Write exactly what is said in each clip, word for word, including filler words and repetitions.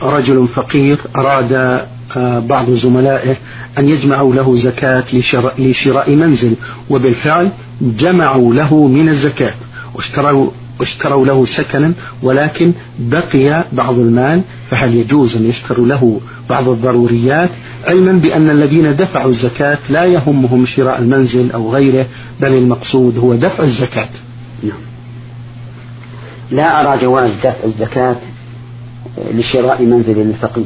رجل فقير أراد بعض زملائه أن يجمعوا له زكاة لشراء, لشراء منزل، وبالفعل جمعوا له من الزكاة واشتروا, واشتروا له سكنا، ولكن بقي بعض المال، فهل يجوز أن يشتروا له بعض الضروريات، علما بأن الذين دفعوا الزكاة لا يهمهم شراء المنزل أو غيره، بل المقصود هو دفع الزكاة؟ لا أرى جواز دفع الزكاة لشراء منزل للفقير،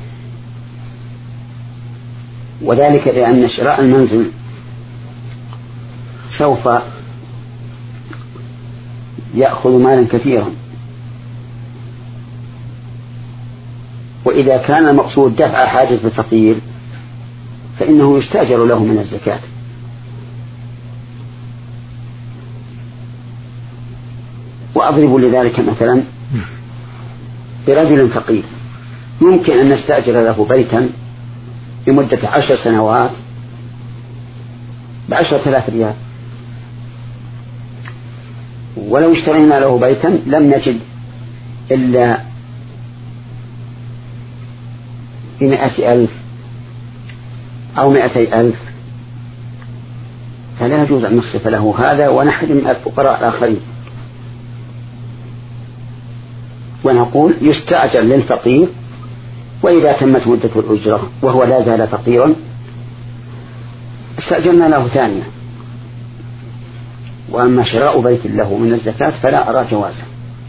وذلك لأن شراء المنزل سوف يأخذ مالا كثيرا، وإذا كان المقصود دفع حاجة الفقير فإنه يستأجر له من الزكاة. وأضرب لذلك مثلا برجل فقير يمكن أن نستأجر له بيتا لمدة عشر سنوات بعشرة آلاف ريال، ولو اشترينا له بيتا لم نجد إلا بمائة ألف أو مائتي ألف، فلا يجوز أن نصرف له هذا ونحرم الفقراء الآخرين، ونقول يستأجر للفقير، وإذا تمت مدة الأجرة وهو لا زال فقيرا استأجرنا له ثانية. وأما شراء بيت له من الزكاة فلا أرى جوازه.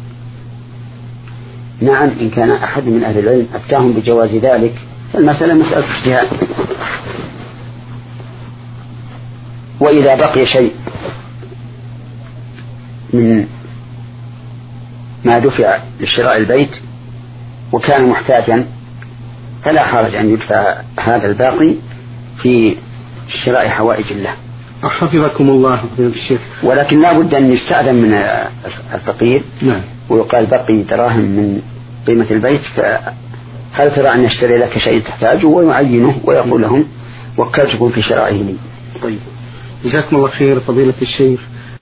نعم إن كان أحد من أهل العلم أفتاهم بجواز ذلك فالمسألة مسألة اجتهاد. وإذا بقي شيء من ما دفع لشراء البيت وكان محتاجا فلا حرج أن يدفع هذا الباقي في شراء حوائج الله. حفظكم الله الشيخ. ولكن لا بد أن يستأذن من الفقير. نعم. ويقال بقي دراهم من قيمة البيت، فهل ترى أن يشتري لك شيء تحتاجه، ويعينه ويقول لهم وكلتكم في شرائه لي. طيب جزاكم الله خير فضيلة الشيخ.